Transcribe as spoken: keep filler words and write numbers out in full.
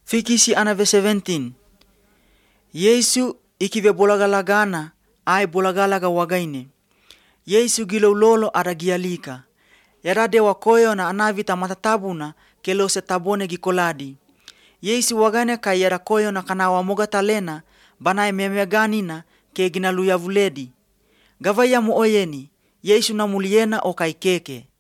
Fikisi anave seventeen. Yesu ikive bolagalagana ai bolagalaga wagaine. Yesu gilololo adagialika. Yarade wakoyo na anavita matatabuna kelo se tabone gikoladi. Yesu wagane kai yara koyo na kanawa moga talena banai memeganina ke ginaluya vuledi. Gavaya mu oyeni, Yesu na muliena o kai keke.